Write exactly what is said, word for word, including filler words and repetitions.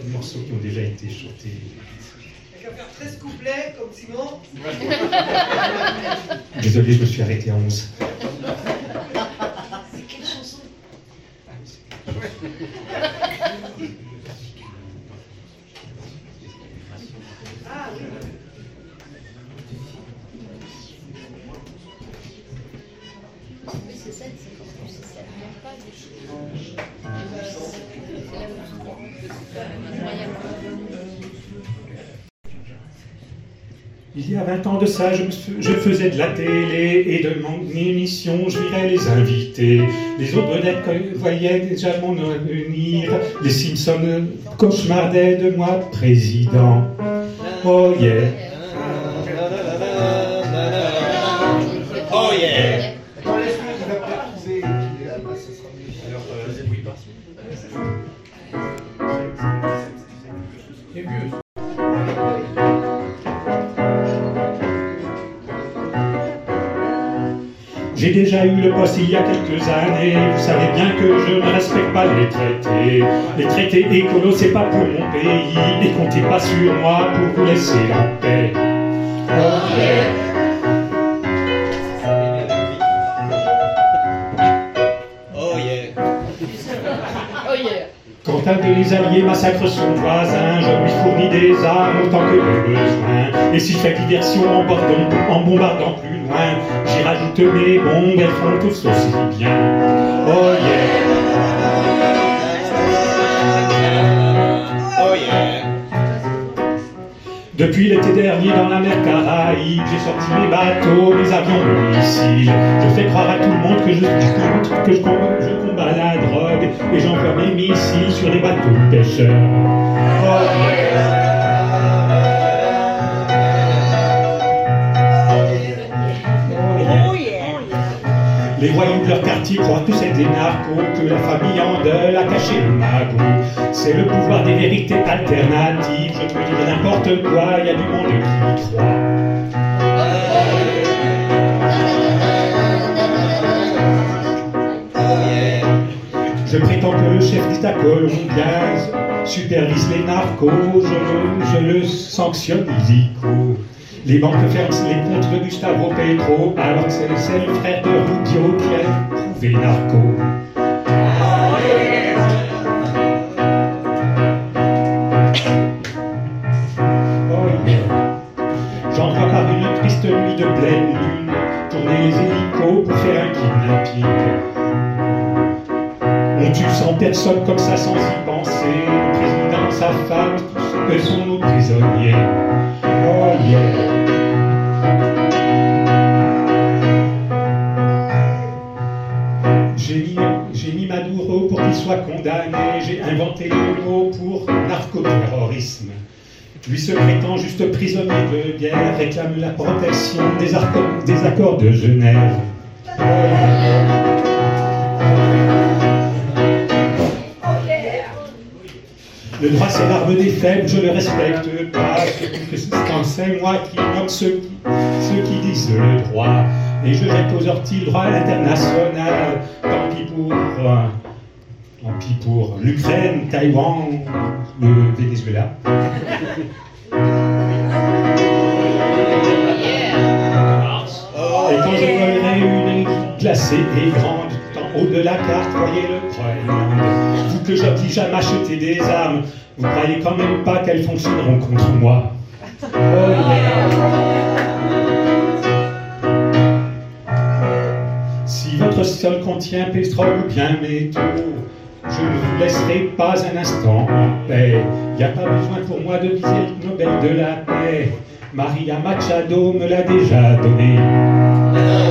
morceaux qui ont déjà été chantés. Il n'y a qu'à faire treize couplets comme Simon. Désolé, je me suis arrêté à onze. C'est quelle chanson? Ah oui. Oui, c'est celle, c'est quand même, c'est celle, il n'y a pas de c'est la Il y a vingt ans de ça, je, me, je faisais de la télé et de mon émission, je virais les invités. Les autres vedettes voyaient déjà mon avenir. Les Simpsons cauchemardaient de moi président. Oh yeah. Oh yeah. J'ai déjà eu le poste il y a quelques années. Vous savez bien que je ne respecte pas les traités. Les traités écolos, c'est pas pour mon pays. Et comptez pas sur moi pour vous laisser en paix. Oh yeah. Oh yeah. Oh yeah. Quand un de les alliés massacre son voisin, je lui fournis des armes autant que de besoin. Et si je fais diversion en bombardant, en bombardant plus loin, j'y rajoute mes bombes, elles font tous aussi bien. Oh yeah. Oh yeah. Depuis l'été dernier dans la mer Caraïbe, j'ai sorti mes bateaux, mes avions, mes missiles. Je fais croire à tout le monde que je, que je, je combats la drogue et j'envoie mes missiles sur les bateaux de pêcheurs. Oh yeah. Oh yeah. Les voyous de leur quartier croient tous être des narcos, que la famille en deuil a caché le magot. C'est le pouvoir des vérités alternatives, je peux dire n'importe quoi, il y a du monde qui y croit. Je prétends que le chef d'État colombien supervise les narcos, je, je le sanctionne illico. Les banques ferment les comptes de Gustavo Petro, alors que c'est le frère de Rubio qui a prouvé narco. J'envoie par une triste nuit de pleine lune tourner les hélicos pour faire un kidnapping. On tue cent personnes comme ça sans y penser. Le président, sa femme, eux sont nos prisonniers. Oh yeah. J'ai mis, j'ai mis Maduro pour qu'il soit condamné. J'ai inventé le mot pour narcoterrorisme. Lui se prétend juste prisonnier de guerre, réclame la protection des, des accords de Genève. Oh yeah. Le droit c'est l'arme des faibles, je le respecte pas. Quand c'est moi qui nomme ceux qui, ceux qui disent le droit. Et je jette aux orties le droit international. Tant pis pour, euh, tant pis pour l'Ukraine, Taïwan, le Venezuela. Et quand je volerai une île glacée et grande, en haut de la carte, voyez le Groenland. Vous que j'oblige à m'acheter des armes, vous croyez quand même pas qu'elles fonctionneront contre moi. Oh yeah. Si votre sol contient pétrole ou bien métaux, je ne vous laisserai pas un instant en paix. Y a pas besoin pour moi de viser le Nobel de la paix. Maria Machado me l'a déjà donné.